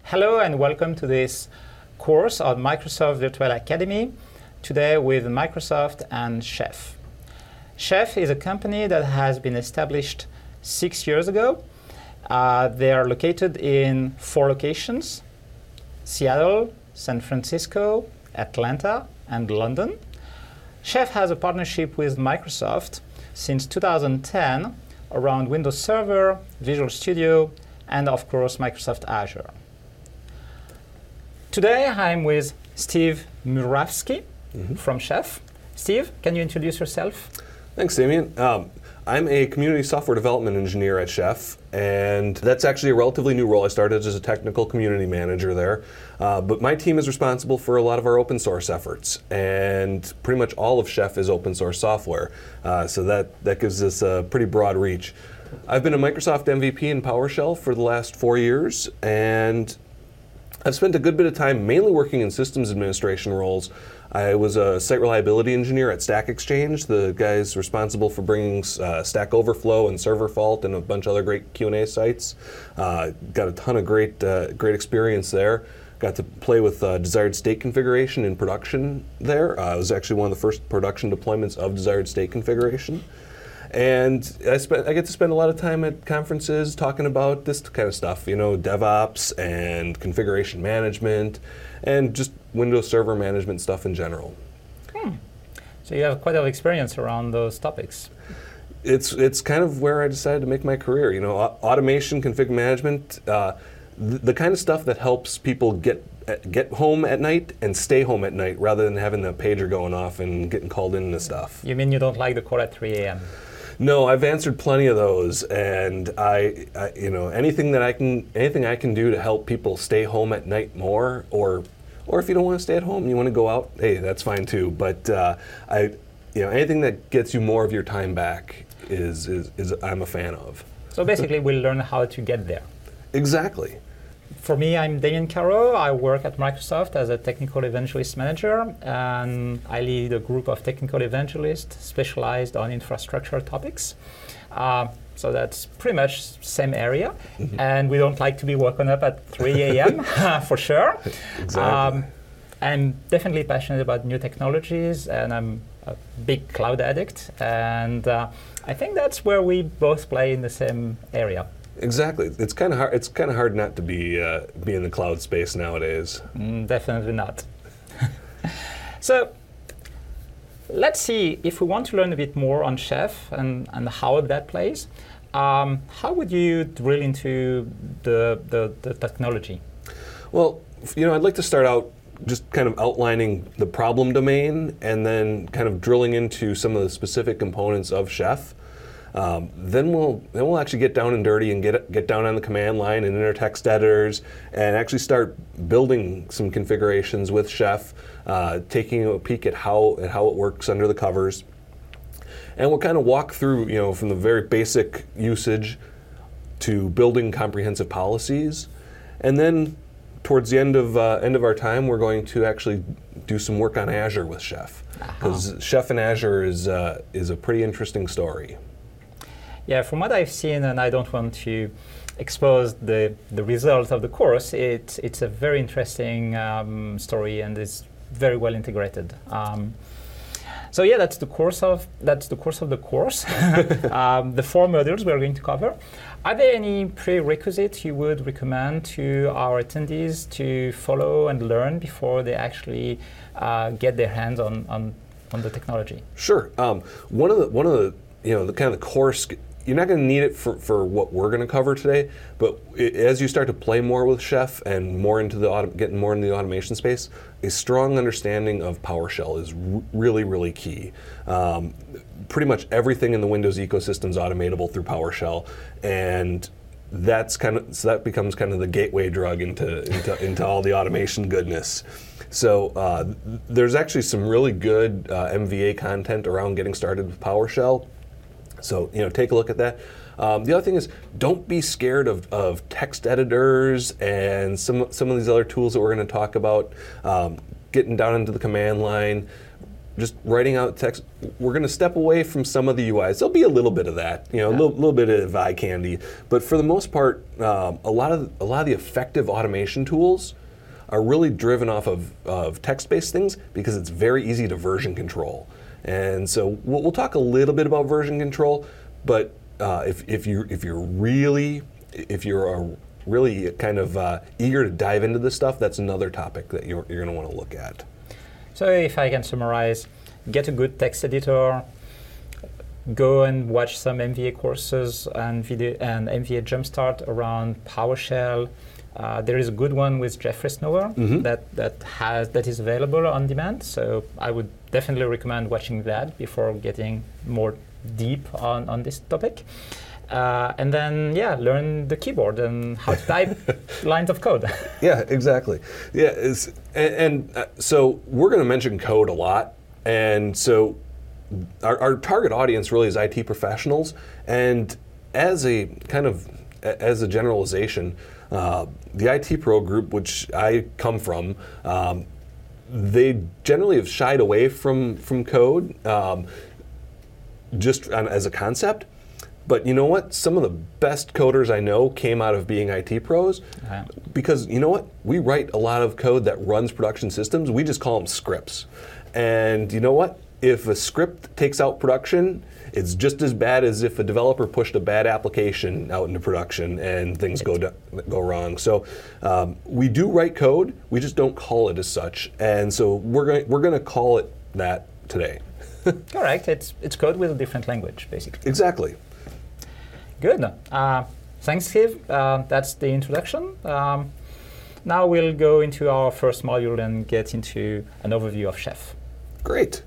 Hello and welcome to this course on Microsoft Virtual Academy, today with Microsoft and Chef. Chef is a company that has been established 6 years ago. They are located in 4 locations: Seattle, San Francisco, Atlanta, and London. Chef has a partnership with Microsoft since 2010 around Windows Server, Visual Studio, and of course Microsoft Azure. Today I'm with Steve Murawski from Chef. Steve, can you introduce yourself? Thanks, Damien. I'm a community software development engineer at Chef, and that's actually a relatively new role. I started as a technical community manager there, but my team is responsible for a lot of our open source efforts, and pretty much all of Chef is open source software, so that gives us a pretty broad reach. I've been a Microsoft MVP in PowerShell for the last 4 years, and I've spent a good bit of time mainly working in systems administration roles. I was a site reliability engineer at Stack Exchange, the guys responsible for bringing Stack Overflow and Server Fault and a bunch of other great Q&A sites. Got a ton of great experience there. Got to play with desired state configuration in production there. It was actually one of the first production deployments of desired state configuration. And I get to spend a lot of time at conferences talking about this kind of stuff, DevOps and configuration management and just Windows Server management stuff in general. So you have quite a lot of experience around those topics. It's kind of where I decided to make my career. Automation, config management, the kind of stuff that helps people get home at night and stay home at night rather than having the pager going off and getting called into stuff. You mean you don't like the call at 3 a.m.? No, I've answered plenty of those, and I anything I can do to help people stay home at night more, or if you don't want to stay at home, you want to go out, hey, that's fine too. But anything that gets you more of your time back is I'm a fan of. So basically, we'll learn how to get there. Exactly. For me, I'm Damien Caro. I work at Microsoft as a technical evangelist manager, and I lead a group of technical evangelists specialized on infrastructure topics. So that's pretty much same area, and we don't like to be woken up at 3 a.m. for sure. Exactly. I'm definitely passionate about new technologies, and I'm a big cloud addict, and I think that's where we both play in the same area. Exactly. It's kind of hard. It's kind of hard not to be in the cloud space nowadays. Definitely not. So let's see, if we want to learn a bit more on Chef and how that plays, how would you drill into the technology? Well, I'd like to start out just kind of outlining the problem domain and then kind of drilling into some of the specific components of Chef. Then we'll actually get down and dirty and get down on the command line and in our text editors and actually start building some configurations with Chef, taking a peek at how it works under the covers. And we'll kind of walk through, from the very basic usage to building comprehensive policies. And then towards the end of our time, we're going to actually do some work on Azure with Chef, because Chef and Azure is a pretty interesting story. Yeah, from what I've seen, and I don't want to expose the result of the course, it's a very interesting story and is very well integrated. So yeah, that's the course of the course. The 4 modules we're going to cover. Are there any prerequisites you would recommend to our attendees to follow and learn before they actually get their hands on the technology? Sure. One of the the kind of the core. You're not going to need it for what we're going to cover today, but as you start to play more with Chef and getting more into the automation space, a strong understanding of PowerShell is really, really key. Pretty much everything in the Windows ecosystem is automatable through PowerShell, and that becomes kind of the gateway drug into all the automation goodness. So there's actually some really good MVA content around getting started with PowerShell. So take a look at that. The other thing is, don't be scared of text editors and some of these other tools that we're going to talk about. Getting down into the command line, just writing out text. We're going to step away from some of the UIs. There'll be a little bit of that, a little bit of eye candy, but for the most part, a lot of the effective automation tools are really driven off of text-based things because it's very easy to version control. And so we'll talk a little bit about version control, but if you're really kind of eager to dive into this stuff, that's another topic that you're going to want to look at. So if I can summarize, get a good text editor, go and watch some MVA courses and MVA Jumpstart around PowerShell. There is a good one with Jeffrey Snower that is available on demand. So I would definitely recommend watching that before getting more deep on this topic. And then, learn the keyboard and how to type lines of code. Yeah, exactly. Yeah, so we're going to mention code a lot. And so our target audience really is IT professionals. And as a generalization, the IT pro group, which I come from, they generally have shied away from code just as a concept. But you know what? Some of the best coders I know came out of being IT pros because you know what? We write a lot of code that runs production systems. We just call them scripts. And you know what? If a script takes out production, it's just as bad as if a developer pushed a bad application out into production and things go wrong. So we do write code. We just don't call it as such. And so we're going to call it that today. Correct. It's code with a different language, basically. Exactly. Good. Thanks, Steve. That's the introduction. Now we'll go into our first module and get into an overview of Chef. Great.